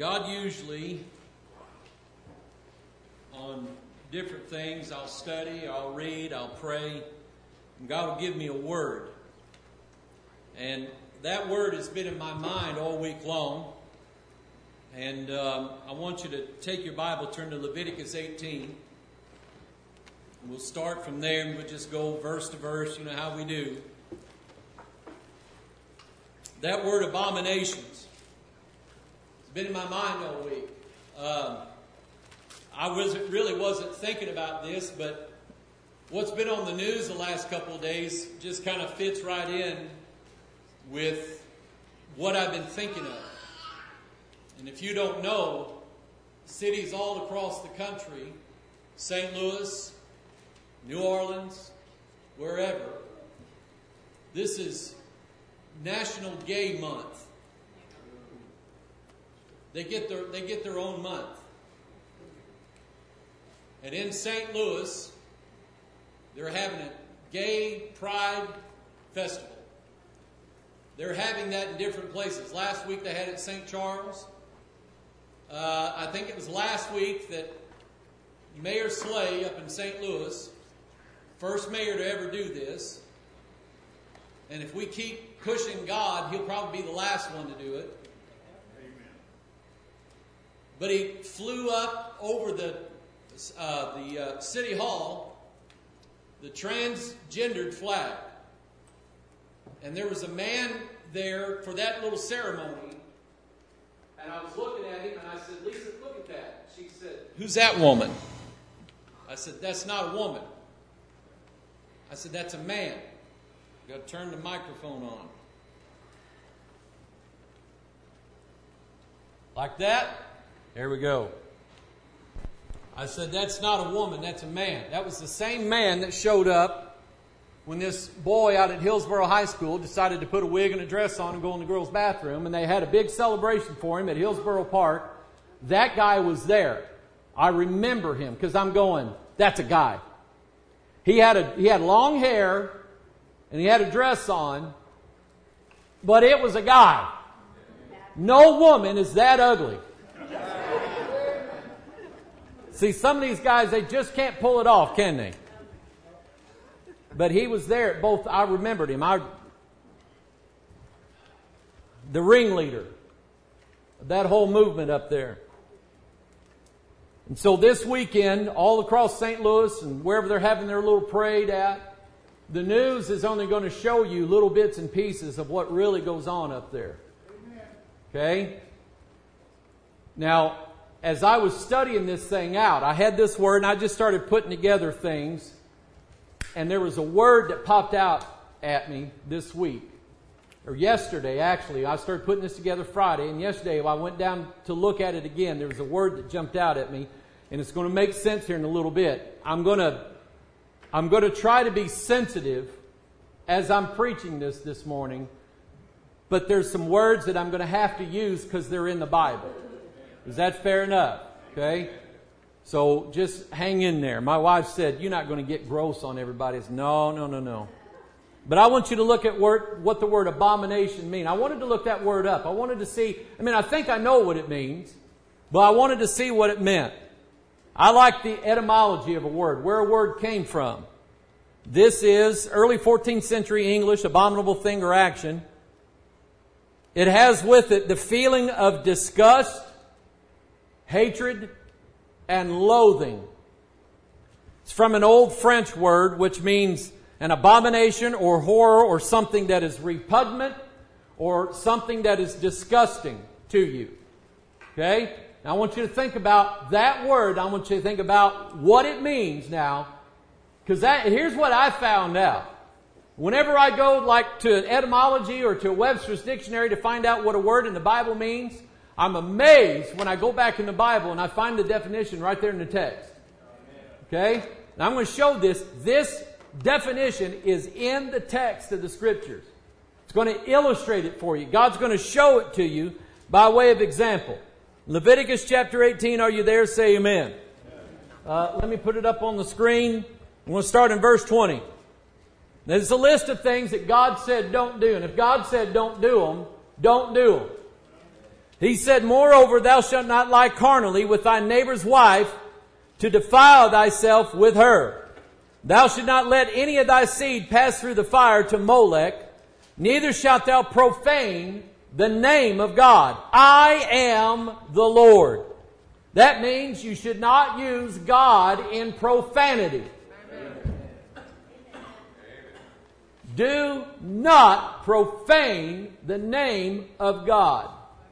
God usually, on different things, I'll study, I'll read, I'll pray, and God will give me a word. And that word has been in my mind all week long. And I want you to take your Bible, turn to Leviticus 18. We'll start from there and we'll just go verse to verse, you know how we do. That word abominations. It's been in my mind all week. I really wasn't thinking about this, but what's been on the news the last couple of days just kind of fits right in with what I've been thinking of. And if you don't know, cities all across the country, St. Louis, New Orleans, wherever, this is National Gay Month. They get their own month. And in St. Louis, they're having a Gay Pride Festival. They're having that in different places. Last week they had it at St. Charles. I think it was last week that Mayor Slay up in St. Louis, first mayor to ever do this, and if we keep pushing God, he'll probably be the last one to do it. Amen. But he flew up over the City Hall, the transgendered flag. And there was a man there for that little ceremony. And I was looking at him and I said, "Lisa, look at that." She said, "Who's that woman?" I said, "That's not a woman." I said, "That's a man." I've got to turn the microphone on. Like that? There we go. I said, "That's not a woman, that's a man." That was the same man that showed up when this boy out at Hillsborough High School decided to put a wig and a dress on and go in the girls' bathroom, and they had a big celebration for him at Hillsborough Park. That guy was there. I remember him because I'm going, that's a guy. He had long hair and he had a dress on, but it was a guy. No woman is that ugly. See, some of these guys, they just can't pull it off, can they? But he was there at both. I remembered him. The ringleader of that whole movement up there. And so this weekend, all across St. Louis and wherever they're having their little parade at, the news is only going to show you little bits and pieces of what really goes on up there. Okay? Now, as I was studying this thing out, I had this word and I just started putting together things. And there was a word that popped out at me this week. Or yesterday, actually. I started putting this together Friday. And yesterday, I went down to look at it again. There was a word that jumped out at me. And it's going to make sense here in a little bit. I'm going to try to be sensitive as I'm preaching this morning. But there's some words that I'm going to have to use because they're in the Bible. Is that fair enough? Okay? So just hang in there. My wife said, "You're not going to get gross on everybody." No. But I want you to look at what the word abomination means. I wanted to look that word up. I wanted to see, I think I know what it means, but I wanted to see what it meant. I like the etymology of a word, where a word came from. This is early 14th century English, abominable thing or action. It has with it the feeling of disgust, hatred, and loathing. It's from an old French word which means an abomination or horror or something that is repugnant or something that is disgusting to you. Okay? Now I want you to think about that word. I want you to think about what it means now. Because here's what I found out. Whenever I go to etymology or to Webster's dictionary to find out what a word in the Bible means, I'm amazed when I go back in the Bible and I find the definition right there in the text. Okay? Now I'm going to show this. This definition is in the text of the Scriptures. It's going to illustrate it for you. God's going to show it to you by way of example. Leviticus chapter 18, are you there? Say amen. Let me put it up on the screen. I'm going to start in verse 20. There's a list of things that God said don't do. And if God said don't do them, don't do them. He said, moreover, thou shalt not lie carnally with thy neighbor's wife to defile thyself with her. Thou shalt not let any of thy seed pass through the fire to Molech, neither shalt thou profane the name of God. I am the Lord. That means you should not use God in profanity. Do not profane the name of God.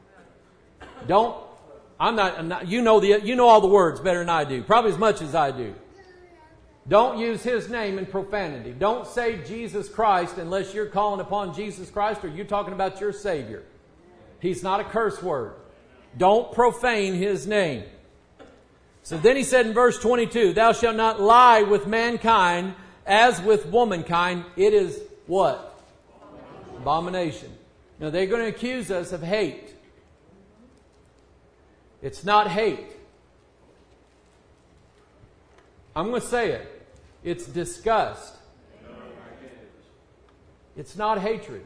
I'm not, you know all the words better than I do. Probably as much as I do. Don't use His name in profanity. Don't say Jesus Christ unless you're calling upon Jesus Christ or you're talking about your Savior. He's not a curse word. Don't profane His name. So then he said in verse 22, thou shalt not lie with mankind as with womankind. It is what? Abomination. Now they're going to accuse us of hate. It's not hate. I'm going to say it. It's disgust. It's not hatred.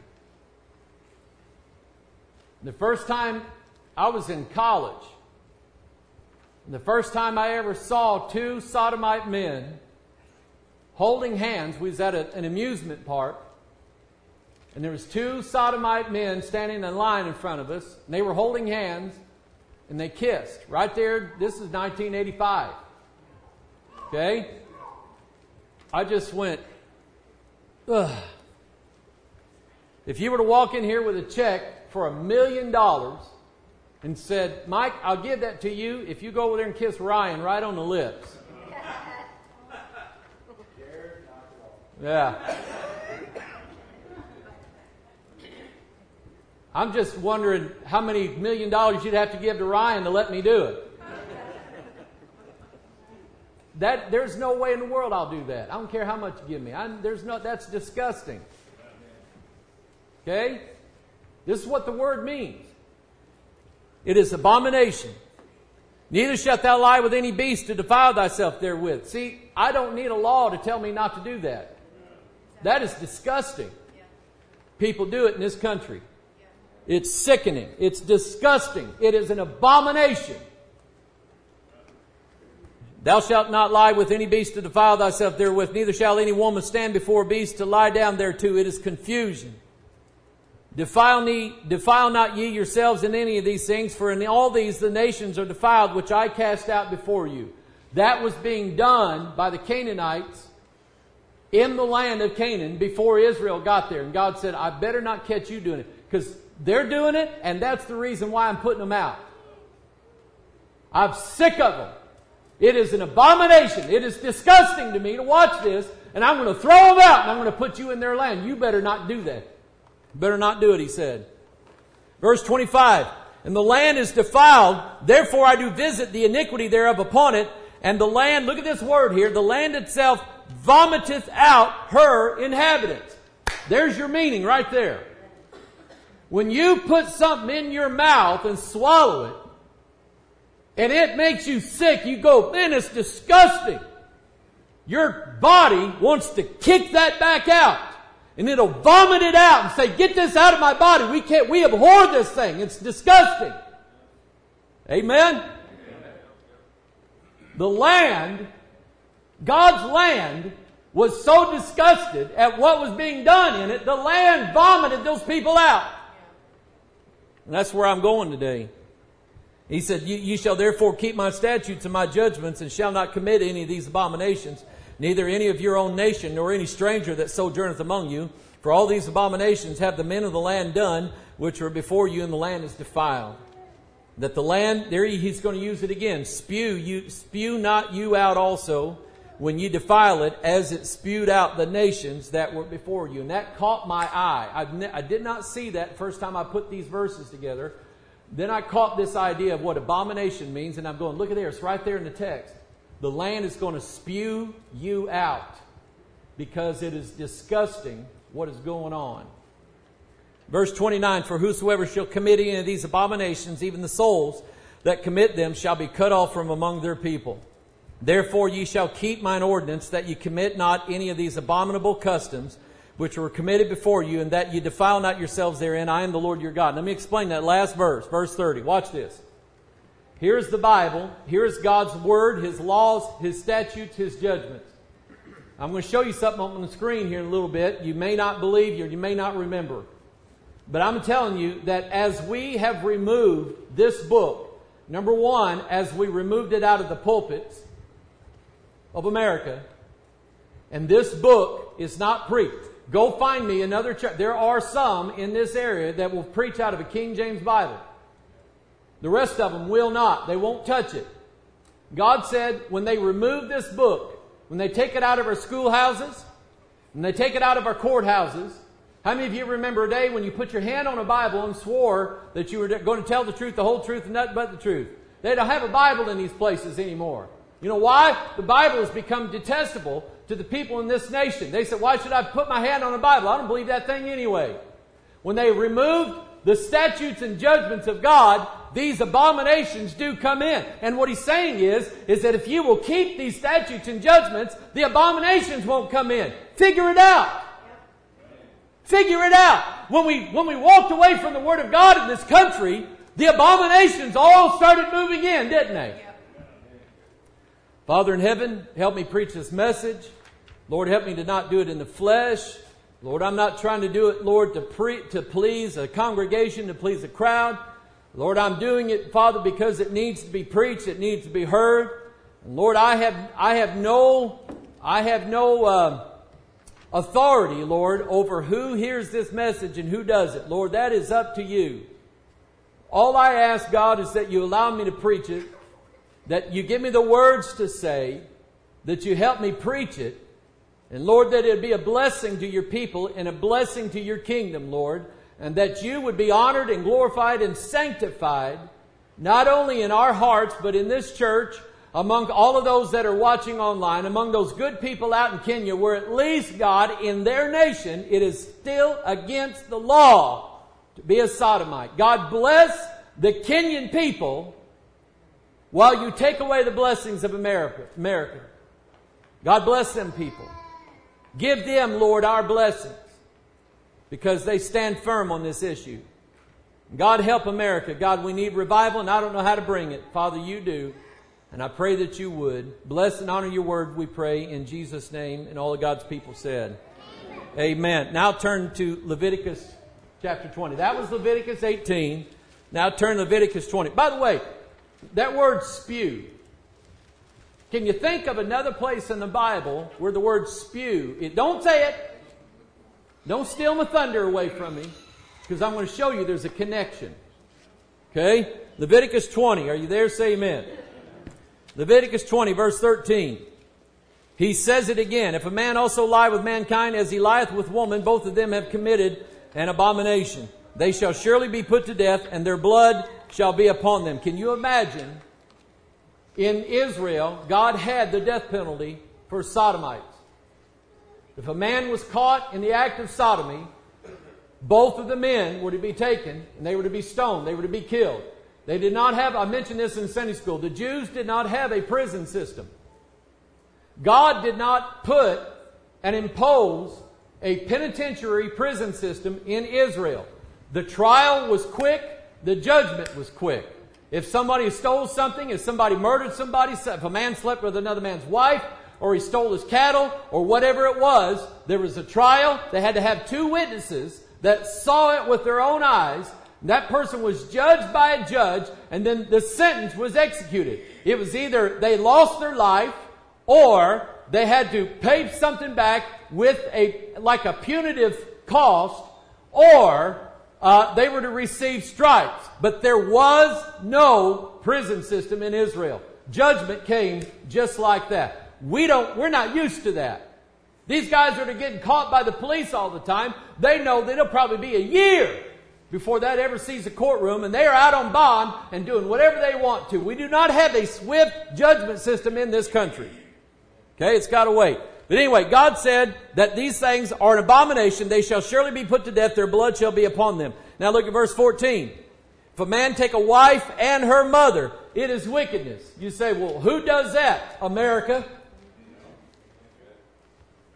The first time I was in college, the first time I ever saw two sodomite men holding hands, we was at an amusement park, and there was two sodomite men standing in line in front of us, and they were holding hands, and they kissed. Right there, this is 1985. Okay? I just went, ugh. If you were to walk in here with a check for $1 million and said, Mike, I'll give that to you if you go over there and kiss Ryan right on the lips. Yeah. I'm just wondering how many $1 million you'd have to give to Ryan to let me do it. There's no way in the world I'll do that. I don't care how much you give me. That's disgusting. Okay? This is what the word means. It is abomination. Neither shalt thou lie with any beast to defile thyself therewith. See, I don't need a law to tell me not to do that. That is disgusting. People do it in this country. It's sickening. It's disgusting. It is an abomination. Thou shalt not lie with any beast to defile thyself therewith, neither shall any woman stand before a beast to lie down thereto. It is confusion. Defile not ye yourselves in any of these things, for in all these the nations are defiled, which I cast out before you. That was being done by the Canaanites in the land of Canaan before Israel got there. And God said, I better not catch you doing it, because they're doing it, and that's the reason why I'm putting them out. I'm sick of them. It is an abomination. It is disgusting to me to watch this, and I'm going to throw them out, and I'm going to put you in their land. You better not do that. Better not do it, he said. Verse 25, and the land is defiled, therefore I do visit the iniquity thereof upon it, and the land, look at this word here, the land itself vomiteth out her inhabitants. There's your meaning right there. When you put something in your mouth and swallow it, and it makes you sick, you go, man, it's disgusting. Your body wants to kick that back out. And it'll vomit it out and say, get this out of my body. We abhor this thing. It's disgusting. Amen? The land, God's land, was so disgusted at what was being done in it, the land vomited those people out. And that's where I'm going today. He said, ye shall therefore keep my statutes and my judgments, and shall not commit any of these abominations, neither any of your own nation, nor any stranger that sojourneth among you. For all these abominations have the men of the land done, which are before you, and the land is defiled. That the land, there he's going to use it again. Spew not you out also, when you defile it, as it spewed out the nations that were before you. And that caught my eye. I did not see that first time I put these verses together. Then I caught this idea of what abomination means, and I'm going, look at there, it's right there in the text. The land is going to spew you out because it is disgusting what is going on. Verse 29, for whosoever shall commit any of these abominations, even the souls that commit them shall be cut off from among their people. Therefore ye shall keep mine ordinance, that ye commit not any of these abominable customs, which were committed before you, and that you defile not yourselves therein. I am the Lord your God. Let me explain that last verse, verse 30. Watch this. Here's the Bible. Here's God's Word, His laws, His statutes, His judgments. I'm going to show you something on the screen here in a little bit. You may not believe, you may not remember. But I'm telling you that as we have removed this book, number one, as we removed it out of the pulpits of America, and this book is not preached. Go find me another church. There are some in this area that will preach out of a King James Bible. The rest of them will not. They won't touch it. God said when they remove this book, when they take it out of our schoolhouses, when they take it out of our courthouses, how many of you remember a day when you put your hand on a Bible and swore that you were going to tell the truth, the whole truth, and nothing but the truth? They don't have a Bible in these places anymore. You know why? The Bible has become detestable to the people in this nation. They said, why should I put my hand on a Bible? I don't believe that thing anyway. When they removed the statutes and judgments of God, these abominations do come in. And what he's saying is that if you will keep these statutes and judgments, the abominations won't come in. Figure it out. Figure it out. When we walked away from the Word of God in this country, the abominations all started moving in, didn't they? Father in heaven, help me preach this message. Lord, help me to not do it in the flesh. Lord, I'm not trying to do it, Lord, to please a congregation, to please a crowd. Lord, I'm doing it, Father, because it needs to be preached, it needs to be heard. And Lord, I have no authority, Lord, over who hears this message and who does it. Lord, that is up to you. All I ask, God, is that you allow me to preach it, that you give me the words to say, that you help me preach it, and Lord, that it be a blessing to your people and a blessing to your kingdom, Lord, and that you would be honored and glorified and sanctified, not only in our hearts, but in this church, among all of those that are watching online, among those good people out in Kenya, where at least, God, in their nation, it is still against the law to be a sodomite. God, bless the Kenyan people while you take away the blessings of America. God bless them people. Give them, Lord, our blessings, because they stand firm on this issue. God, help America. God, we need revival, and I don't know how to bring it. Father, you do. And I pray that you would. Bless and honor your word, we pray, in Jesus' name. And all of God's people said, Amen. Now turn to Leviticus chapter 20. That was Leviticus 18. Now turn to Leviticus 20. By the way, that word spew. Can you think of another place in the Bible where the word spew, don't say it. Don't steal my thunder away from me, because I'm going to show you there's a connection. Okay? Leviticus 20. Are you there? Say amen. Leviticus 20, verse 13. He says it again. If a man also lie with mankind as he lieth with woman, both of them have committed an abomination. They shall surely be put to death, and their blood shall be upon them. Can you imagine? In Israel, God had the death penalty for sodomites. If a man was caught in the act of sodomy, both of the men were to be taken, and they were to be stoned. They were to be killed. They did not have, I mentioned this in Sunday school, the Jews did not have a prison system. God did not put and impose a penitentiary prison system in Israel. The trial was quick. The judgment was quick. If somebody stole something, if somebody murdered somebody, if a man slept with another man's wife, or he stole his cattle, or whatever it was, there was a trial. They had to have two witnesses that saw it with their own eyes. That person was judged by a judge, and then the sentence was executed. It was either they lost their life, or they had to pay something back with like a punitive cost, or they were to receive stripes. But there was no prison system in Israel. Judgment came just like that. We're not used to that. These guys are getting caught by the police all the time. They know that it'll probably be a year before that ever sees a courtroom, and they are out on bond and doing whatever they want to. We do not have a swift judgment system in this country. Okay, it's got to wait. But anyway, God said that these things are an abomination. They shall surely be put to death. Their blood shall be upon them. Now look at verse 14. If a man take a wife and her mother, it is wickedness. You say, well, who does that? America.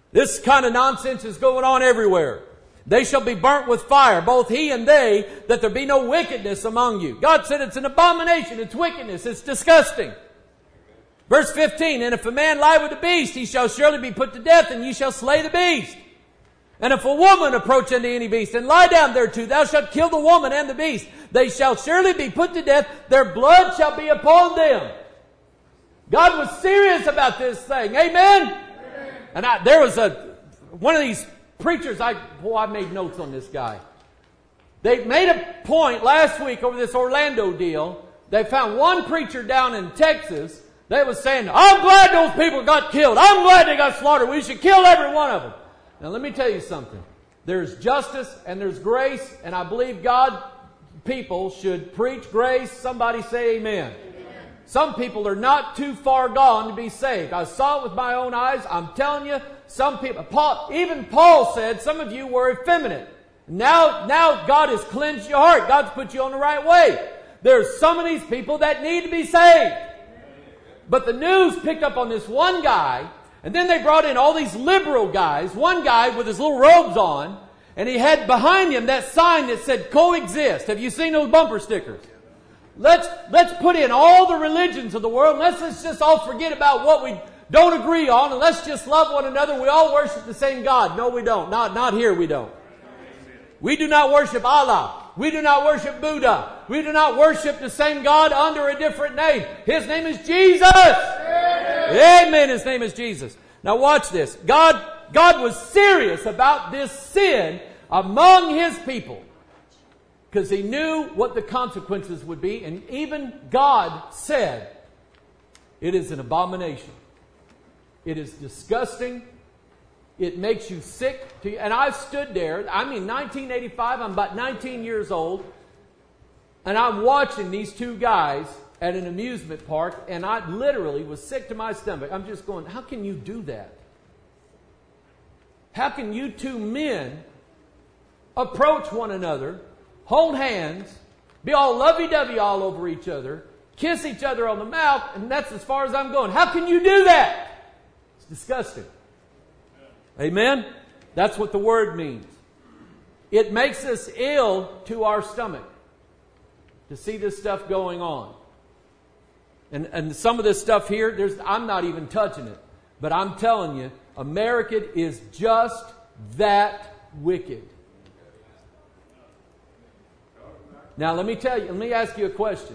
This kind of nonsense is going on everywhere. They shall be burnt with fire, both he and they, that there be no wickedness among you. God said it's an abomination, it's wickedness, it's disgusting. Verse 15, and if a man lie with the beast, he shall surely be put to death, and ye shall slay the beast. And if a woman approach unto any beast, and lie down thereto, thou shalt kill the woman and the beast. They shall surely be put to death, their blood shall be upon them. God was serious about this thing. Amen? And there was one of these preachers, I made notes on this guy. They made a point last week over this Orlando deal. They found one preacher down in Texas. They was saying, I'm glad those people got killed. I'm glad they got slaughtered. We should kill every one of them. Now let me tell you something. There's justice and there's grace, and I believe God people should preach grace. Somebody say amen. Some people are not too far gone to be saved. I saw it with my own eyes. I'm telling you, some people, even Paul said, some of you were effeminate. Now God has cleansed your heart. God's put you on the right way. There's some of these people that need to be saved. But the news picked up on this one guy, and then they brought in all these liberal guys. One guy with his little robes on, and he had behind him that sign that said coexist. Have you seen those bumper stickers? Let's put in all the religions of the world. Let's just all forget about what we don't agree on, and let's just love one another. We all worship the same God. No, we don't. Not here we don't. We do not worship Allah. We do not worship Buddha. We do not worship the same God under a different name. His name is Jesus. Amen. His name is Jesus. Now watch this. God was serious about this sin among His people, because He knew what the consequences would be. And even God said, it is an abomination. It is disgusting. It makes you sick. And I stood there, 1985, I'm about 19 years old, and I'm watching these two guys at an amusement park, and I literally was sick to my stomach. I'm just going, how can you do that? How can you two men approach one another, hold hands, be all lovey-dovey all over each other, kiss each other on the mouth, and that's as far as I'm going? How can you do that? It's disgusting. Amen? That's what the word means. It makes us ill to our stomach to see this stuff going on. And some of this stuff here, I'm not even touching it. But I'm telling you, America is just that wicked. Now let me ask you a question.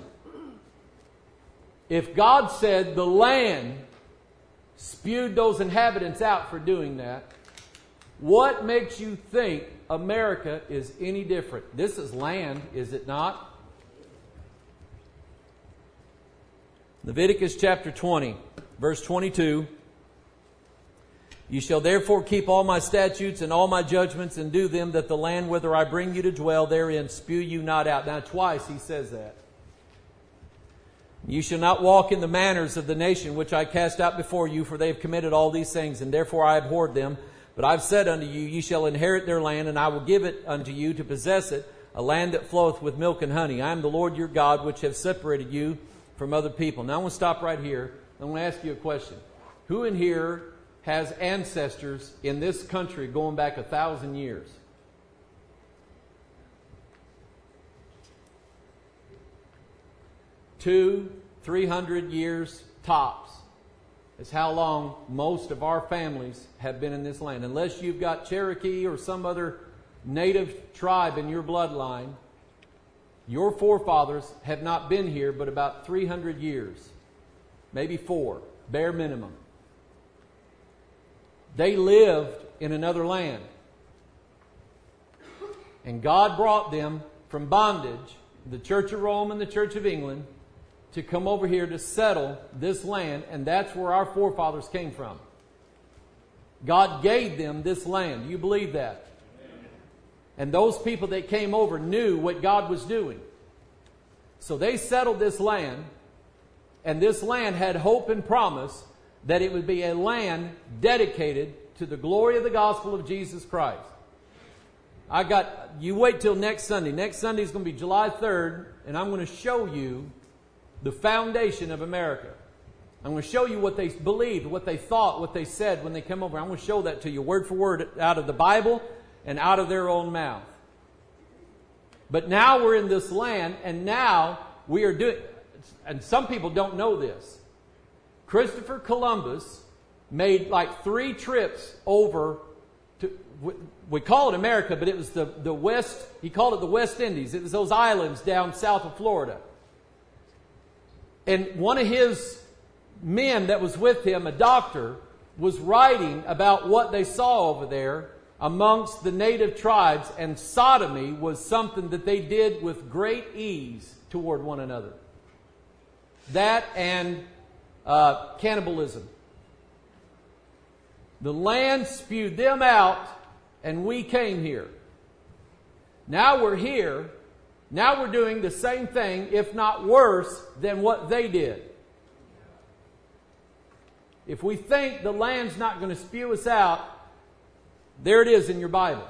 If God said the land spewed those inhabitants out for doing that, what makes you think America is any different? This is land, is it not? Leviticus chapter 20, verse 22. You shall therefore keep all my statutes and all my judgments and do them, that the land whither I bring you to dwell therein spew you not out. Now twice he says that. You shall not walk in the manners of the nation which I cast out before you, for they have committed all these things, and therefore I abhorred them. But I've said unto you, ye shall inherit their land, and I will give it unto you to possess it, a land that floweth with milk and honey. I am the Lord your God, which have separated you from other people. Now I want to stop right here. I want to ask you a question. Who in here has ancestors in this country going back 1,000 years? Two, 300 years tops is how long most of our families have been in this land. Unless you've got Cherokee or some other native tribe in your bloodline, your forefathers have not been here but about 300 years. Maybe 4, bare minimum. They lived in another land. And God brought them from bondage, the Church of Rome and the Church of England, to come over here to settle this land, and that's where our forefathers came from. God gave them this land. Do you believe that? And those people that came over knew what God was doing. So they settled this land, and this land had hope and promise that it would be a land dedicated to the glory of the gospel of Jesus Christ. You wait till next Sunday. Next Sunday is going to be July 3rd, and I'm going to show you the foundation of America. I'm going to show you what they believed, what they thought, what they said when they come over. I'm going to show that to you word for word out of the Bible and out of their own mouth. But now we're in this land, and now we are doing, and some people don't know this. Christopher Columbus made like 3 trips over to, we call it America, but it was the West, he called it the West Indies. It was those islands down south of Florida. And one of his men that was with him, a doctor, was writing about what they saw over there amongst the native tribes, and sodomy was something that they did with great ease toward one another. That and cannibalism. The land spewed them out, and we came here. Now we're here. Now we're doing the same thing, if not worse, than what they did. If we think the land's not going to spew us out, there it is in your Bible.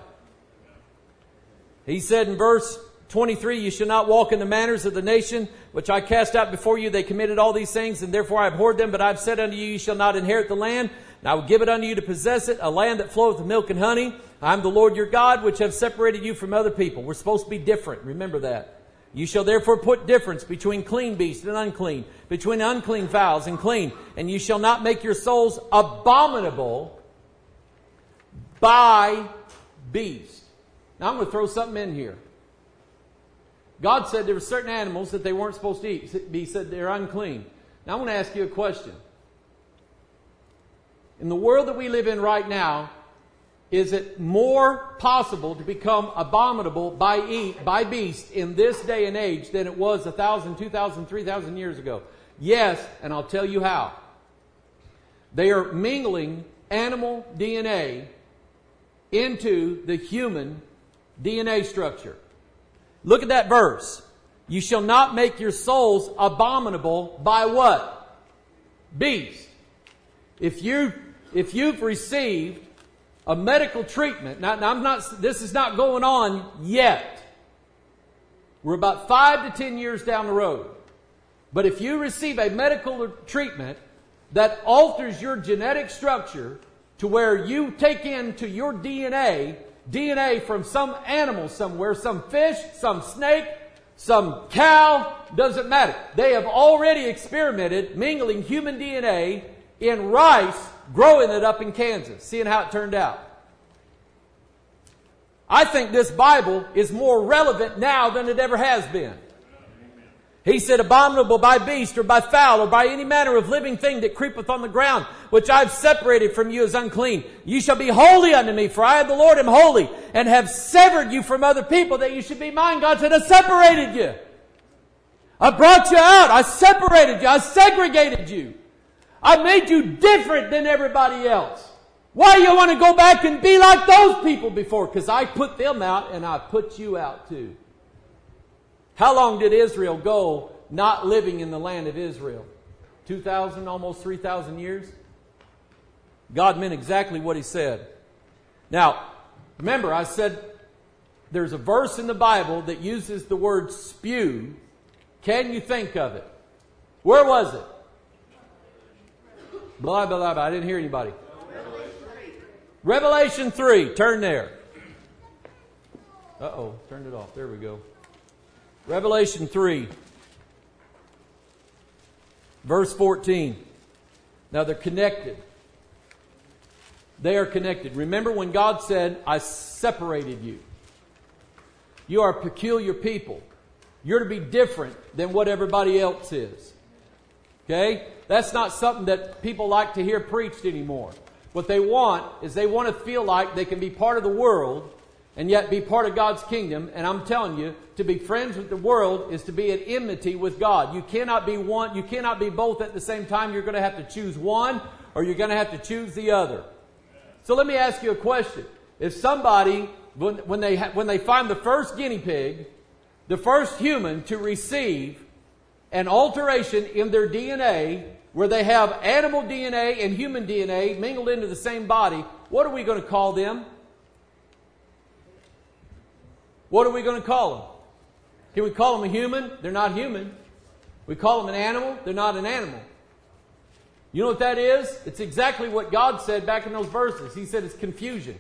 He said in verse 23, you shall not walk in the manners of the nation which I cast out before you. They committed all these things, and therefore I abhorred them. But I have said unto you, you shall not inherit the land, and I will give it unto you to possess it, a land that floweth with milk and honey. I am the Lord your God, which have separated you from other people. We're supposed to be different. Remember that. You shall therefore put difference between clean beasts and unclean, between unclean fowls and clean. And you shall not make your souls abominable by beast. Now I'm going to throw something in here. God said there were certain animals that they weren't supposed to eat. He said they're unclean. Now I want to ask you a question. In the world that we live in right now, is it more possible to become abominable by beast in this day and age than it was 1,000, 2,000, 3,000 years ago? Yes, and I'll tell you how. They are mingling animal DNA into the human DNA structure. Look at that verse. You shall not make your souls abominable by what? Beast. If you've received a medical treatment, now this is not going on yet. We're about 5 to 10 years down the road. But if you receive a medical treatment that alters your genetic structure to where you take into your DNA from some animal somewhere, some fish, some snake, some cow, doesn't matter. They have already experimented mingling human DNA in rice, growing it up in Kansas, seeing how it turned out. I think this Bible is more relevant now than it ever has been. He said, abominable by beast or by fowl or by any manner of living thing that creepeth on the ground, which I have separated from you as unclean. You shall be holy unto me, for I, the Lord, am holy, and have severed you from other people that you should be mine. God said, I separated you. I brought you out. I separated you. I segregated you. I made you different than everybody else. Why do you want to go back and be like those people before? Because I put them out and I put you out too. How long did Israel go not living in the land of Israel? 2,000, almost 3,000 years? God meant exactly what He said. Now, remember I said there's a verse in the Bible that uses the word spew. Can you think of it? Where was it? Blah, blah, blah. I didn't hear anybody. Revelation 3. Turn there. Uh-oh. Turned it off. There we go. Revelation 3. Verse 14. Now they're connected. They are connected. Remember when God said, I separated you. You are a peculiar people. You're to be different than what everybody else is. Okay? That's not something that people like to hear preached anymore. What they want is they want to feel like they can be part of the world and yet be part of God's kingdom. And I'm telling you, to be friends with the world is to be at enmity with God. You cannot be one, you cannot be both at the same time. You're going to have to choose one or you're going to have to choose the other. So let me ask you a question. If somebody, when they find the first guinea pig, the first human to receive an alteration in their DNA, where they have animal DNA and human DNA mingled into the same body, what are we going to call them? What are we going to call them? Can we call them a human? They're not human. We call them an animal? They're not an animal. You know what that is? It's exactly what God said back in those verses. He said it's confusion.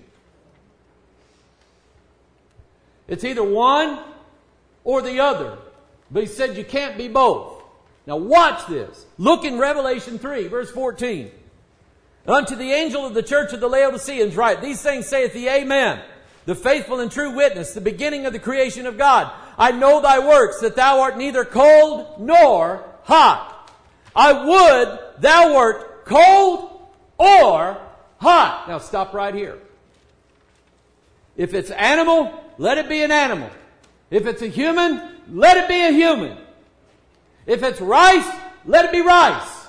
It's either one or the other. But He said you can't be both. Now watch this. Look in Revelation 3, verse 14. Unto the angel of the church of the Laodiceans write, These things saith the Amen, the faithful and true witness, the beginning of the creation of God. I know thy works, that thou art neither cold nor hot. I would thou wert cold or hot. Now stop right here. If it's animal, let it be an animal. If it's a human, let it be a human. If it's rice, let it be rice.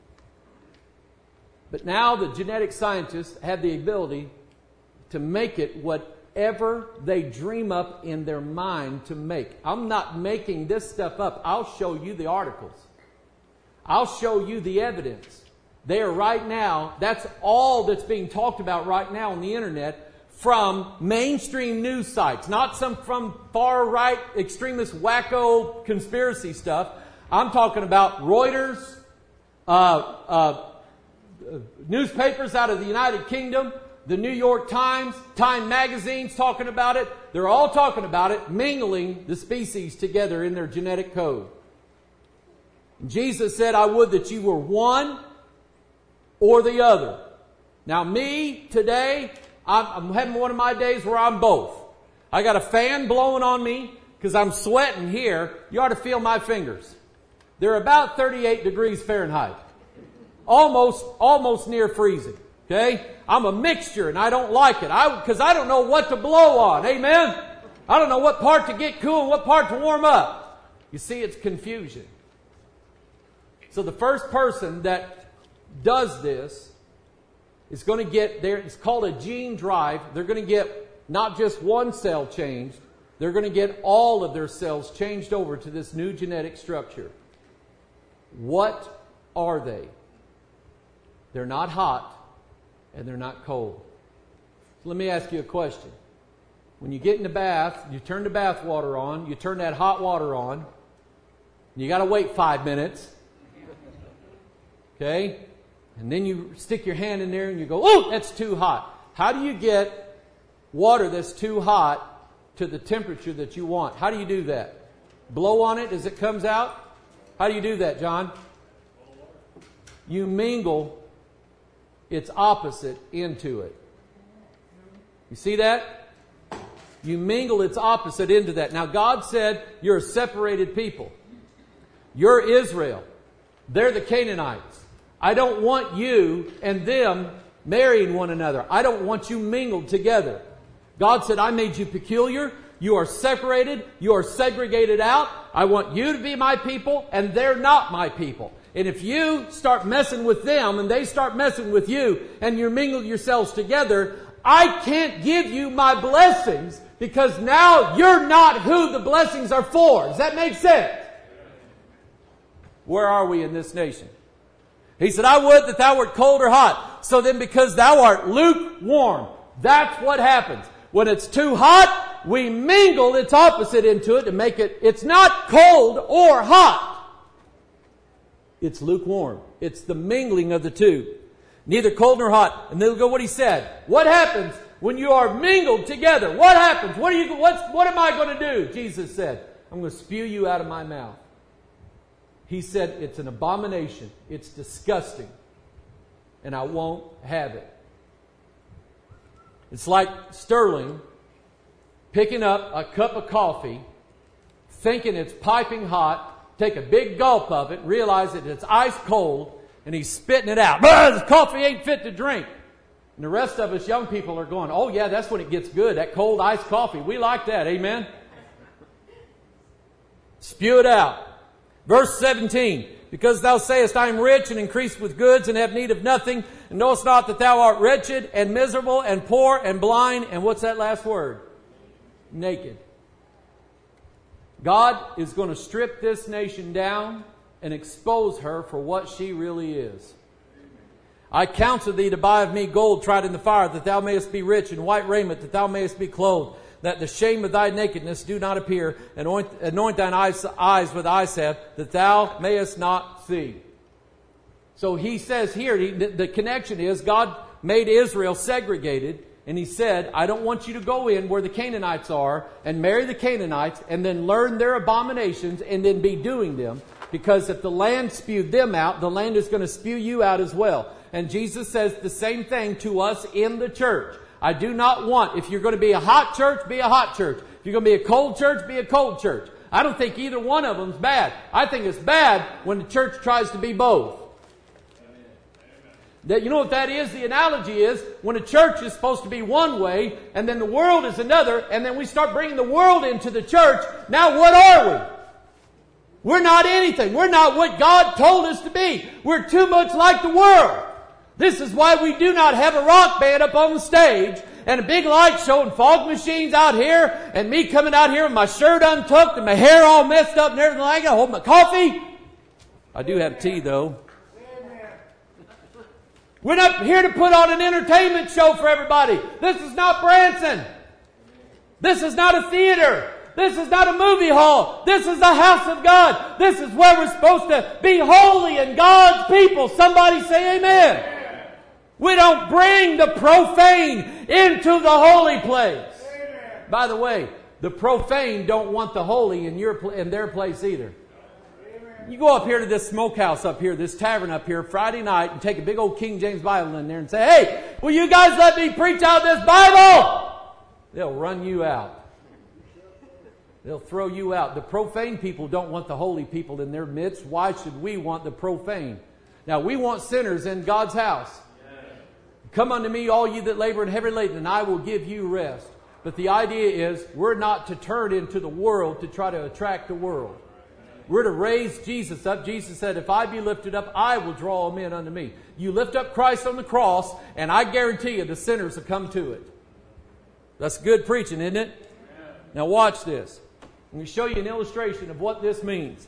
But now the genetic scientists have the ability to make it whatever they dream up in their mind to make. I'm not making this stuff up. I'll show you the articles. I'll show you the evidence. They are right now, that's all that's being talked about right now on the internet from mainstream news sites. Not some from far right extremist wacko conspiracy stuff. I'm talking about Reuters, newspapers out of the United Kingdom, the New York Times, Time Magazine's talking about it. They're all talking about it, mingling the species together in their genetic code. Jesus said, I would that you were one or the other. Now me, today, I'm having one of my days where I'm both. I got a fan blowing on me because I'm sweating here. You ought to feel my fingers. They're about 38 degrees Fahrenheit. Almost near freezing. Okay? I'm a mixture and I don't like it. Because I don't know what to blow on. Amen? I don't know what part to get cool and what part to warm up. You see, it's confusion. So the first person that does this is going to get there. It's called a gene drive. They're going to get not just one cell changed. They're going to get all of their cells changed over to this new genetic structure. What are they? They're not hot and they're not cold. So let me ask you a question. When you get in the bath, you turn the bath water on, you turn that hot water on, and you got to wait 5 minutes. Okay? And then you stick your hand in there and you go, oh, that's too hot. How do you get water that's too hot to the temperature that you want? How do you do that? Blow on it as it comes out? How do you do that, John? You mingle its opposite into it. You see that? You mingle its opposite into that. Now God said you're a separated people. You're Israel. They're the Canaanites. I don't want you and them marrying one another. I don't want you mingled together. God said, I made you peculiar. You are separated. You are segregated out. I want you to be my people, and they're not my people. And if you start messing with them and they start messing with you and you mingle yourselves together, I can't give you my blessings because now you're not who the blessings are for. Does that make sense? Where are we in this nation? He said, I would that thou wert cold or hot. So then because thou art lukewarm, that's what happens. When it's too hot, we mingle its opposite into it to make it, it's not cold or hot. It's lukewarm. It's the mingling of the two. Neither cold nor hot. And then look at what he said. What happens when you are mingled together? What happens? What am I going to do? Jesus said, I'm going to spew you out of my mouth. He said, it's an abomination. It's disgusting. And I won't have it. It's like Sterling picking up a cup of coffee, thinking it's piping hot, take a big gulp of it, realize that it's ice cold, and he's spitting it out. This coffee ain't fit to drink. And the rest of us young people are going, oh yeah, that's when it gets good, that cold iced coffee. We like that, amen? Spew it out. Verse 17, because thou sayest, I am rich and increased with goods and have need of nothing, and knowest not that thou art wretched and miserable and poor and blind, and what's that last word? Naked. God is going to strip this nation down and expose her for what she really is. I counsel thee to buy of me gold tried in the fire, that thou mayest be rich, and white raiment, that thou mayest be clothed, that the shame of thy nakedness do not appear, and anoint thine eyes with eye salve, that thou mayest not see. So he says here, the connection is God made Israel segregated, and he said, I don't want you to go in where the Canaanites are and marry the Canaanites and then learn their abominations and then be doing them. Because if the land spewed them out, the land is going to spew you out as well. And Jesus says the same thing to us in the church. I do not want, if you're going to be a hot church, be a hot church. If you're going to be a cold church, be a cold church. I don't think either one of them is bad. I think it's bad when the church tries to be both. That, you know what that is? The analogy is when a church is supposed to be one way and then the world is another, and then we start bringing the world into the church. Now what are we? We're not anything. We're not what God told us to be. We're too much like the world. This is why we do not have a rock band up on the stage and a big light show and fog machines out here and me coming out here with my shirt untucked and my hair all messed up and everything like that. I hold my coffee. I do have tea though. We're not here to put on an entertainment show for everybody. This is not Branson. This is not a theater. This is not a movie hall. This is the house of God. This is where we're supposed to be holy and God's people. Somebody say amen. We don't bring the profane into the holy place. Amen. By the way, the profane don't want the holy in their place either. Amen. You go up here to this smokehouse up here, this tavern up here, Friday night, and take a big old King James Bible in there and say, hey, will you guys let me preach out this Bible? They'll run you out. They'll throw you out. The profane people don't want the holy people in their midst. Why should we want the profane? Now, we want sinners in God's house. Come unto me, all you that labor and heavy laden, and I will give you rest. But the idea is we're not to turn into the world to try to attract the world. We're to raise Jesus up. Jesus said, if I be lifted up, I will draw all men unto me. You lift up Christ on the cross, and I guarantee you the sinners will come to it. That's good preaching, isn't it? Now watch this. Let me show you an illustration of what this means.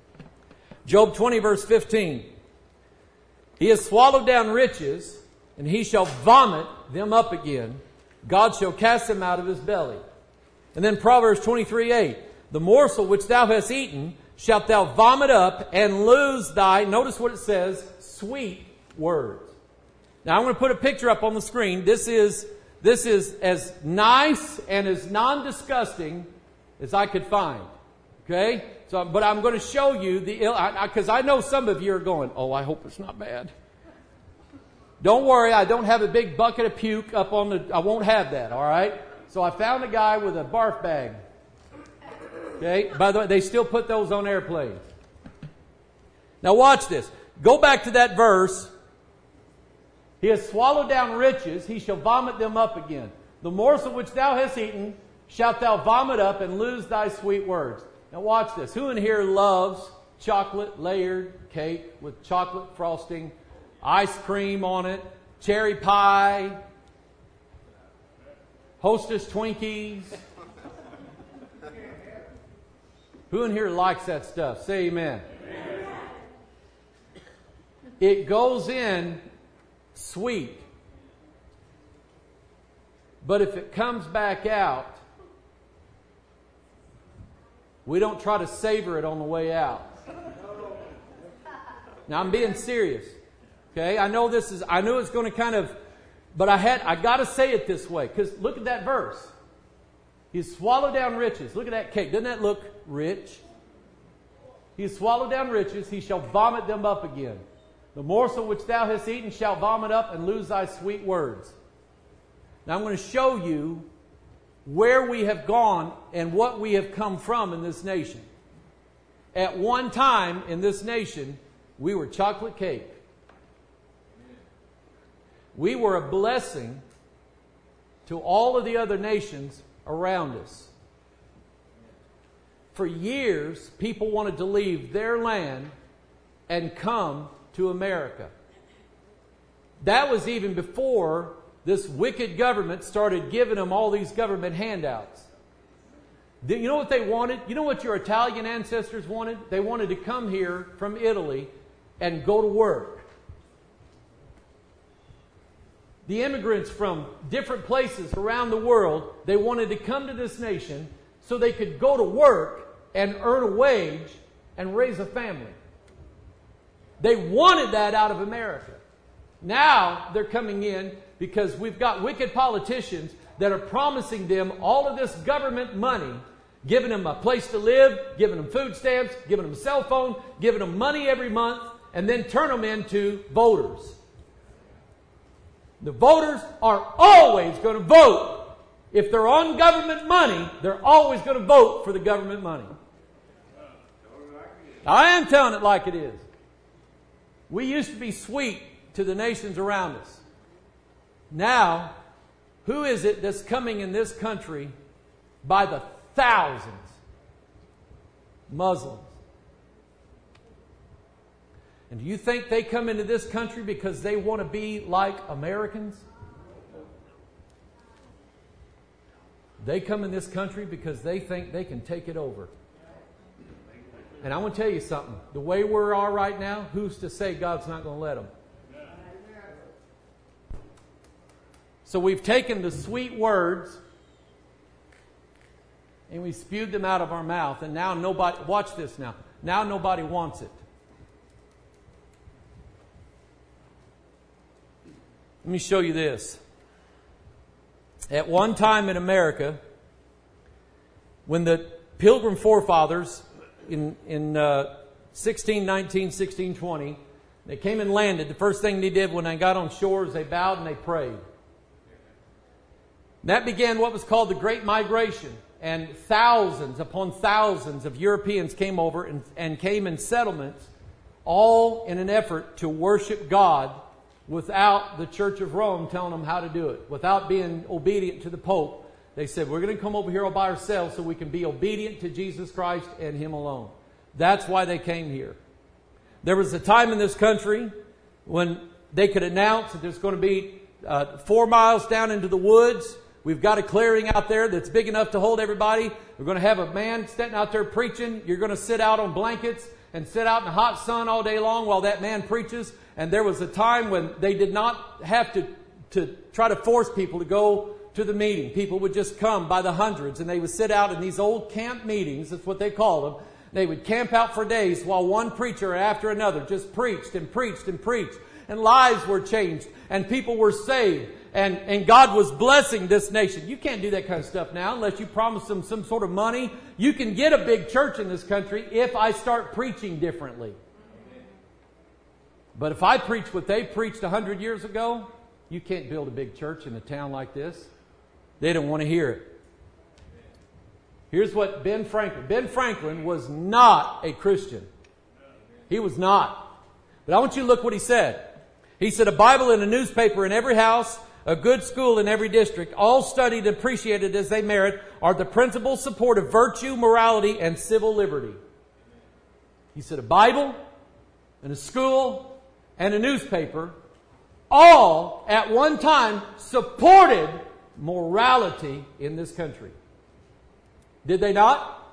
Job 20 verse 15. He has swallowed down riches, and he shall vomit them up again. God shall cast them out of his belly. And then Proverbs 23:8. The morsel which thou hast eaten shalt thou vomit up and lose thy, notice what it says, sweet words. Now I'm going to put a picture up on the screen. This is as nice and as non-disgusting as I could find. Okay? So, but I'm going to show you because I know some of you are going, oh, I hope it's not bad. Don't worry, I don't have a big bucket of puke up on I won't have that, all right? So I found a guy with a barf bag. Okay? By the way, they still put those on airplanes. Now watch this. Go back to that verse. He has swallowed down riches, he shall vomit them up again. The morsel which thou hast eaten shalt thou vomit up and lose thy sweet words. Now watch this. Who in here loves chocolate layered cake with chocolate frosting, ice cream on it, cherry pie, Hostess Twinkies? Who in here likes that stuff? Say amen. Amen. It goes in sweet. But if it comes back out, we don't try to savor it on the way out. Now I'm being serious. Okay, I know it's going to kind of, but I got to say it this way, because look at that verse. He swallowed down riches. Look at that cake. Doesn't that look rich? He swallowed down riches. He shall vomit them up again. The morsel which thou hast eaten shall vomit up and lose thy sweet words. Now I'm going to show you where we have gone and what we have come from in this nation. At one time in this nation, we were chocolate cake. We were a blessing to all of the other nations around us. For years, people wanted to leave their land and come to America. That was even before this wicked government started giving them all these government handouts. You know what they wanted? You know what your Italian ancestors wanted? They wanted to come here from Italy and go to work. The immigrants from different places around the world, they wanted to come to this nation so they could go to work and earn a wage and raise a family. They wanted that out of America. Now they're coming in because we've got wicked politicians that are promising them all of this government money, giving them a place to live, giving them food stamps, giving them a cell phone, giving them money every month, and then turn them into voters. The voters are always going to vote. If they're on government money, they're always going to vote for the government money. I am telling it like it is. We used to be sweet to the nations around us. Now, who is it that's coming in this country by the thousands? Muslims. And do you think they come into this country because they want to be like Americans? They come in this country because they think they can take it over. And I want to tell you something. The way we are right now, who's to say God's not going to let them? So we've taken the sweet words and we spewed them out of our mouth. And now nobody, watch this now. Now nobody wants it. Let me show you this. At one time in America, when the Pilgrim forefathers in 1619, 1620, they came and landed, the first thing they did when they got on shore is they bowed and they prayed. That began what was called the Great Migration. And thousands upon thousands of Europeans came over and came in settlements, all in an effort to worship God without the Church of Rome telling them how to do it, without being obedient to the Pope. They said, we're going to come over here all by ourselves so we can be obedient to Jesus Christ and Him alone. That's why they came here. There was a time in this country when they could announce that there's going to be 4 miles down into the woods. We've got a clearing out there that's big enough to hold everybody. We're going to have a man standing out there preaching. You're going to sit out on blankets and sit out in the hot sun all day long while that man preaches. And there was a time when they did not have to try to force people to go to the meeting. People would just come by the hundreds and they would sit out in these old camp meetings. That's what they call them. They would camp out for days while one preacher after another just preached and preached and preached. And lives were changed and people were saved. And God was blessing this nation. You can't do that kind of stuff now unless you promise them some sort of money. You can get a big church in this country if I start preaching differently. But if I preach what they preached 100 years ago, you can't build a big church in a town like this. They don't want to hear it. Here's what Ben Franklin was not a Christian. He was not. But I want you to look what he said. He said, a Bible and a newspaper in every house, a good school in every district, all studied and appreciated as they merit, are the principal support of virtue, morality, and civil liberty. He said, a Bible and a school and a newspaper, all at one time supported morality in this country. Did they not?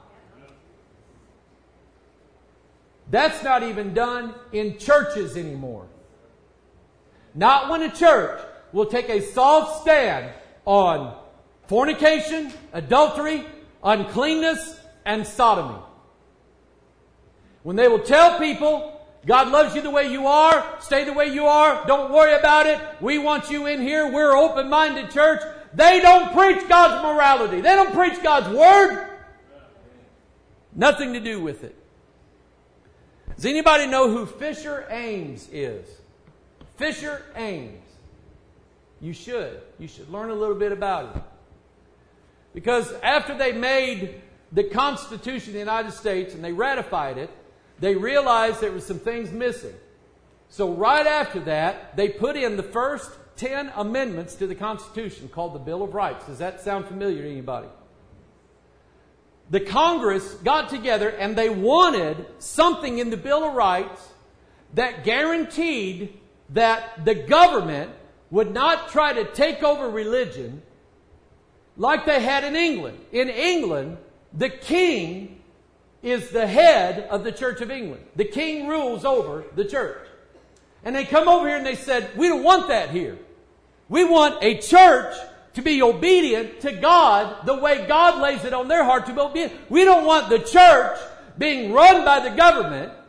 That's not even done in churches anymore. Not when a church will take a soft stand on fornication, adultery, uncleanness, and sodomy. When they will tell people, God loves you the way you are, stay the way you are, don't worry about it, we want you in here, we're an open-minded church. They don't preach God's morality. They don't preach God's Word. Nothing to do with it. Does anybody know who Fisher Ames is? Fisher Ames. You should. You should learn a little bit about it. Because after they made the Constitution of the United States and they ratified it, they realized there were some things missing. So right after that, they put in the first 10 amendments to the Constitution called the Bill of Rights. Does that sound familiar to anybody? The Congress got together and they wanted something in the Bill of Rights that guaranteed that the government would not try to take over religion like they had in England. In England, the king is the head of the Church of England. The king rules over the church. And they come over here and they said, we don't want that here. We want a church to be obedient to God the way God lays it on their heart to be obedient. We don't want the church being run by the government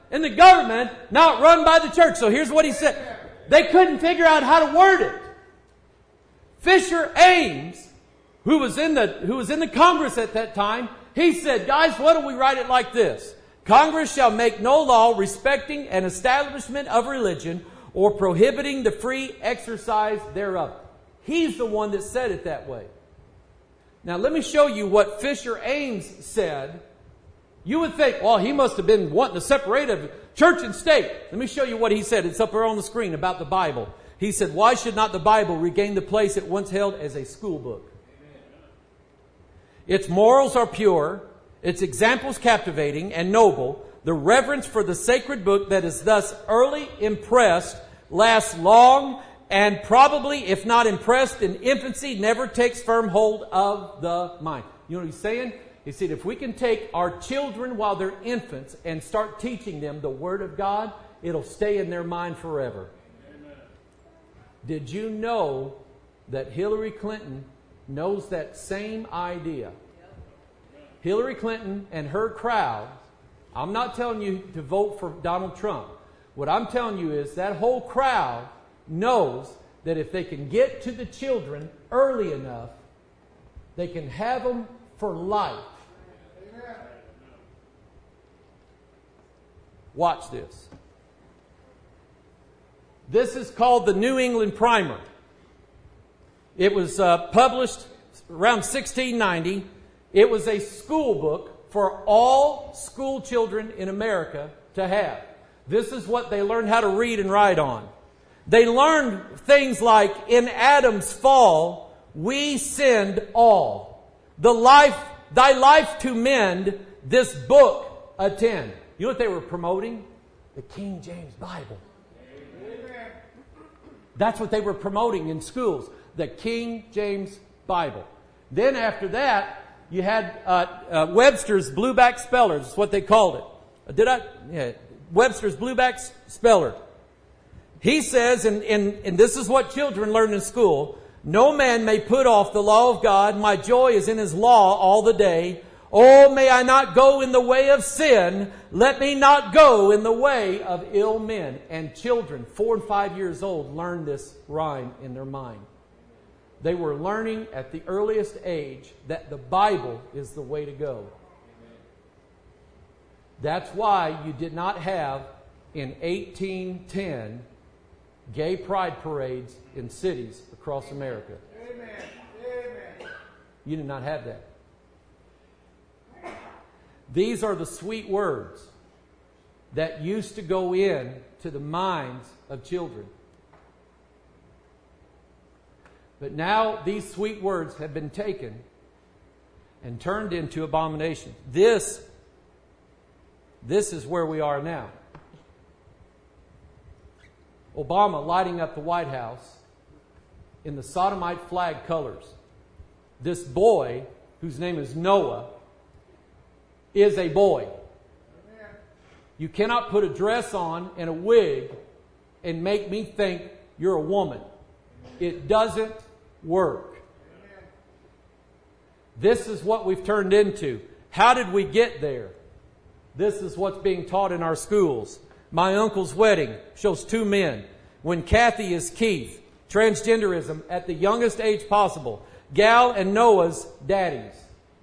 and the government not run by the church. So here's what he said. They couldn't figure out how to word it. Fisher Ames, who was in the Congress at that time, he said, guys, why don't we write it like this? Congress shall make no law respecting an establishment of religion or prohibiting the free exercise thereof. He's the one that said it that way. Now let me show you what Fisher Ames said. You would think, well, he must have been wanting to separate of church and state. Let me show you what he said. It's up there on the screen about the Bible. He said, why should not the Bible regain the place it once held as a school book? Its morals are pure, its examples captivating and noble. The reverence for the sacred book that is thus early impressed lasts long, and probably, if not impressed in infancy, never takes firm hold of the mind. You know what he's saying? He said, if we can take our children while they're infants and start teaching them the Word of God, it'll stay in their mind forever. Amen. Did you know that Hillary Clinton knows that same idea? Hillary Clinton and her crowd, I'm not telling you to vote for Donald Trump. What I'm telling you is that whole crowd knows that if they can get to the children early enough, they can have them for life. Amen. Watch this. This is called the New England Primer. It was published around 1690. It was a school book for all school children in America to have. This is what they learned how to read and write on. They learned things like, in Adam's fall, we sinned all. Thy life to mend, this book attend. You know what they were promoting? The King James Bible. Amen. That's what they were promoting in schools. The King James Bible. Then after that, you had Webster's Blueback Speller. That's what they called it. Yeah. Webster's Blueback Speller. He says, and this is what children learn in school, no man may put off the law of God. My joy is in His law all the day. Oh, may I not go in the way of sin. Let me not go in the way of ill men. And children, 4 and 5 years old, learn this rhyme in their mind. They were learning at the earliest age that the Bible is the way to go. That's why you did not have, in 1810, gay pride parades in cities across America. Amen. Amen. You did not have that. These are the sweet words that used to go in to the minds of children. But now these sweet words have been taken and turned into abomination. This is where we are now. Obama lighting up the White House in the sodomite flag colors. This boy, whose name is Noah, is a boy. You cannot put a dress on and a wig and make me think you're a woman. It doesn't work. This is what we've turned into. How did we get there? This is what's being taught in our schools. My uncle's wedding shows 2 men. When Kathy is Keith. Transgenderism at the youngest age possible. Gal and Noah's daddies.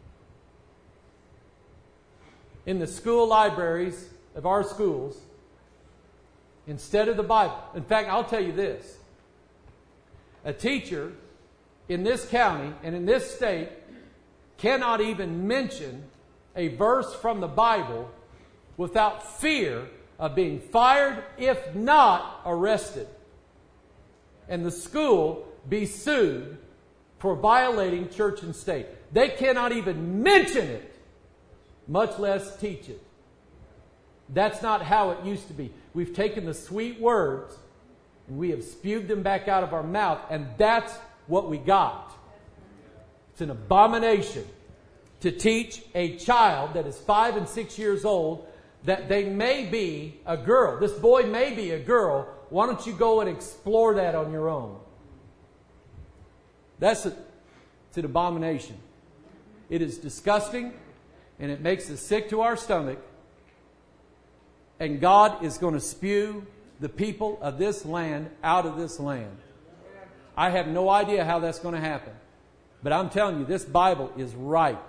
In the school libraries of our schools, instead of the Bible. In fact, I'll tell you this. A teacher in this county and in this state cannot even mention a verse from the Bible without fear of being fired, if not arrested. And the school be sued for violating church and state. They cannot even mention it, much less teach it. That's not how it used to be. We've taken the sweet words and we have spewed them back out of our mouth, and that's what we got. It's an abomination to teach a child that is 5 and 6 years old that they may be a girl. This boy may be a girl. Why don't you go and explore that on your own? It's an abomination. It is disgusting, and it makes us sick to our stomach. And God is going to spew the people of this land out of this land. I have no idea how that's going to happen. But I'm telling you, this Bible is right.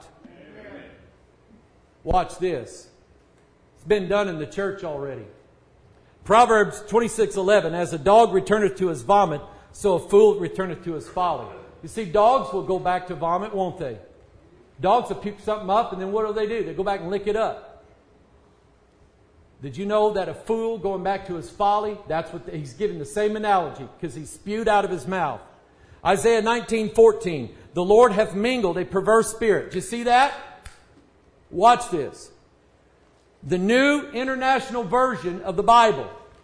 Watch this. It's been done in the church already. Proverbs 26:11, as a dog returneth to his vomit, so a fool returneth to his folly. You see, dogs will go back to vomit, won't they? Dogs will pick something up, and then what do? They go back and lick it up. Did you know that a fool going back to his folly, that's what he's giving the same analogy, because he spewed out of his mouth. Isaiah 19:14, the Lord hath mingled a perverse spirit. Do you see that? Watch this. The New International Version of the Bible.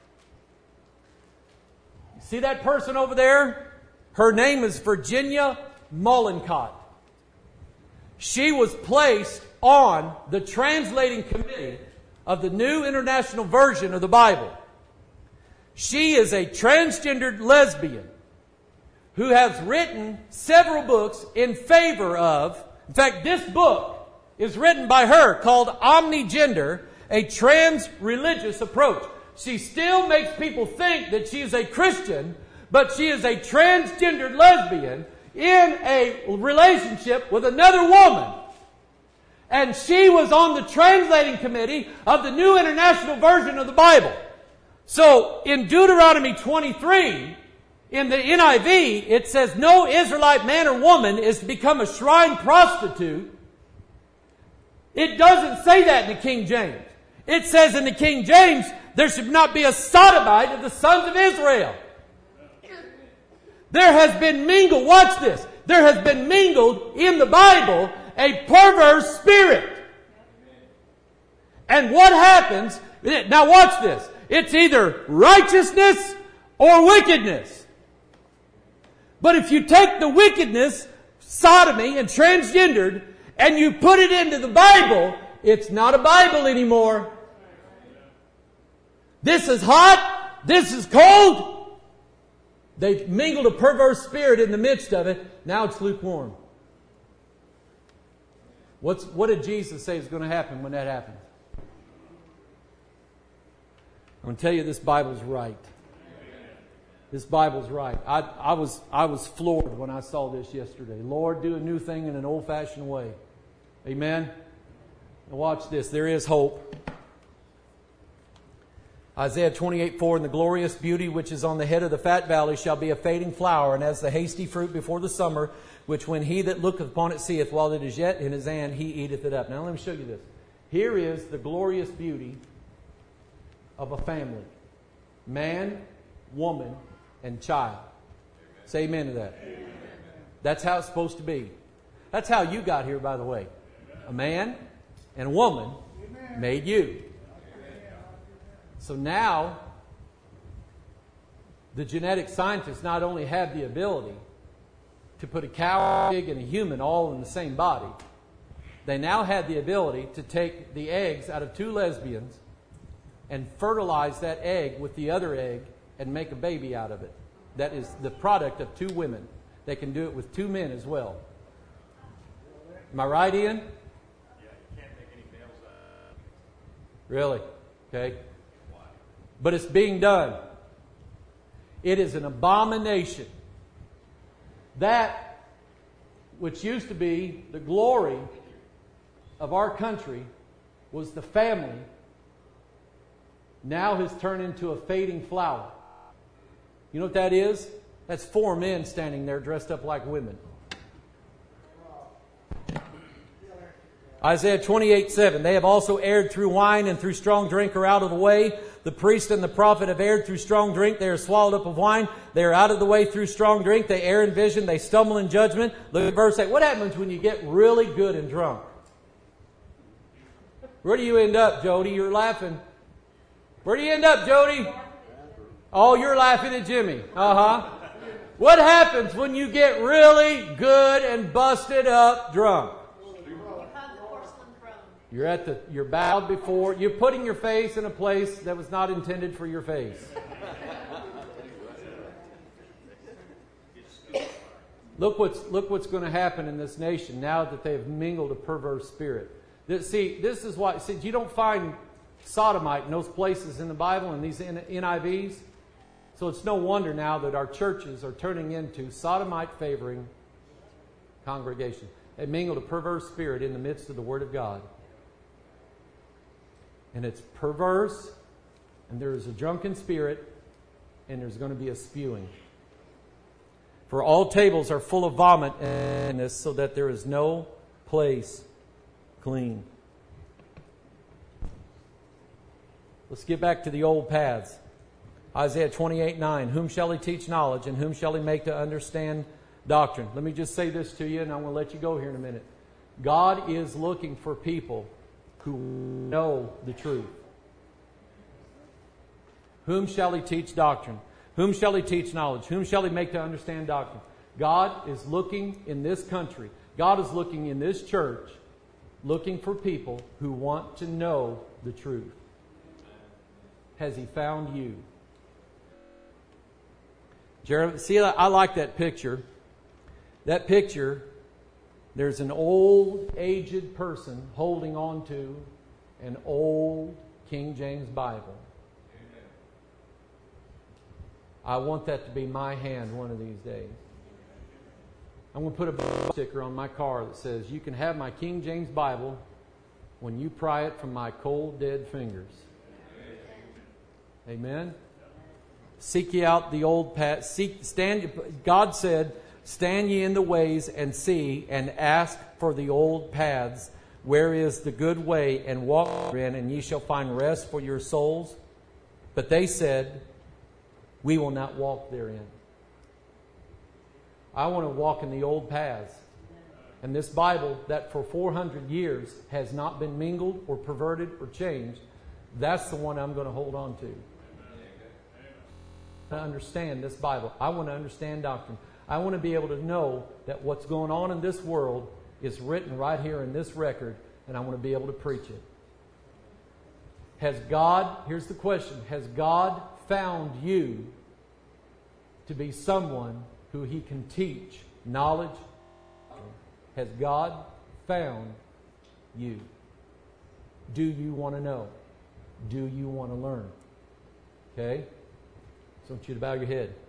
See that person over there? Her name is Virginia Mollenkott. She was placed on the translating committee of the New International Version of the Bible. She is a transgendered lesbian who has written several books in favor of, in fact, this book is written by her called Omnigender, a trans-religious approach. She still makes people think that she is a Christian, but she is a transgendered lesbian in a relationship with another woman. And she was on the translating committee of the New International Version of the Bible. So in Deuteronomy 23, in the NIV, it says no Israelite man or woman is to become a shrine prostitute. It doesn't say that in the King James. It says in the King James, there should not be a sodomite of the sons of Israel. There has been mingled, watch this, there has been mingled in the Bible a perverse spirit. And what happens, now watch this, it's either righteousness or wickedness. But if you take the wickedness, sodomy and transgendered, and you put it into the Bible, it's not a Bible anymore. This is hot, this is cold. They've mingled a perverse spirit in the midst of it. Now it's lukewarm. What did Jesus say is going to happen when that happens? I'm going to tell you this Bible's right. This Bible's right. I was floored when I saw this yesterday. Lord, do a new thing in an old-fashioned way. Amen? Now watch this. There is hope. Isaiah 28:4, and the glorious beauty which is on the head of the fat valley shall be a fading flower, and as the hasty fruit before the summer, which when he that looketh upon it seeth, while it is yet in his hand, he eateth it up. Now let me show you this. Here is the glorious beauty of a family. Man, woman, and child. Say amen to that. Amen. That's how it's supposed to be. That's how you got here, by the way. A man and a woman made you. So now, the genetic scientists not only have the ability to put a cow, a pig, and a human all in the same body, they now have the ability to take the eggs out of two lesbians and fertilize that egg with the other egg and make a baby out of it. That is the product of two women. They can do it with two men as well. Am I right, Ian? Yeah, you can't make any males out of it. Really? Okay. But it's being done. It is an abomination. That which used to be the glory of our country was the family, now has turned into a fading flower. You know what that is? That's four men standing there dressed up like women. Isaiah 28:7. They have also erred through wine, and through strong drink are out of the way. The priest and the prophet have erred through strong drink. They are swallowed up of wine. They are out of the way through strong drink. They err in vision. They stumble in judgment. Look at verse 8. What happens when you get really good and drunk? Where do you end up, Jody? You're laughing. Where do you end up, Jody? Oh, you're laughing at Jimmy. What happens when you get really good and busted up drunk? You're bowed before. You're putting your face in a place that was not intended for your face. Look what's going to happen in this nation now that they have mingled a perverse spirit. This is why. See, you don't find sodomite in those places in the Bible and these NIVs. So it's no wonder now that our churches are turning into sodomite-favoring congregations. They mingled a perverse spirit in the midst of the Word of God. And it's perverse, and there is a drunken spirit, and there's going to be a spewing. For all tables are full of vomit and this, so that there is no place clean. Let's get back to the old paths. Isaiah 28:9. Whom shall he teach knowledge, and whom shall he make to understand doctrine? Let me just say this to you, and I'm going to let you go here in a minute. God is looking for people who know the truth. Whom shall he teach doctrine? Whom shall he teach knowledge? Whom shall he make to understand doctrine? God is looking in this country. God is looking in this church, looking for people who want to know the truth. Has he found you? See, I like that picture. That picture, there's an old, aged person holding on to an old King James Bible. I want that to be my hand one of these days. I'm going to put a sticker on my car that says, you can have my King James Bible when you pry it from my cold, dead fingers. Amen? Seek ye out the old path. God said, stand ye in the ways and see, and ask for the old paths, where is the good way, and walk therein, and ye shall find rest for your souls. But they said, we will not walk therein. I want to walk in the old paths. And this Bible that for 400 years has not been mingled or perverted or changed, that's the one I'm going to hold on to. I understand this Bible. I want to understand doctrine. I want to be able to know that what's going on in this world is written right here in this record, and I want to be able to preach it. Has God, here's the question, has God found you to be someone who He can teach knowledge? Has God found you? Do you want to know? Do you want to learn? Okay? So I want you to bow your head.